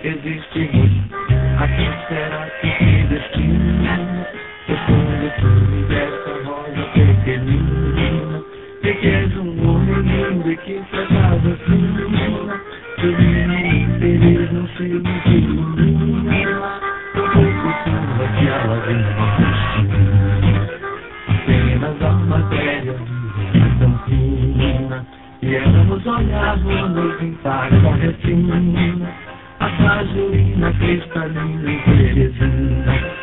existimos. A quem será que se destina? Eu sou do fundo dessa rosa pequenina. Sei que és um homem lindo e que sua casa fina. Seu menino feliz no filme que ilumina. Eu vou escutando aqui a lavinha Cristina. Apenas a matéria viva tão fina. E ela nos olhava nos impacta a retina. A gasolina cristalina e Teresina.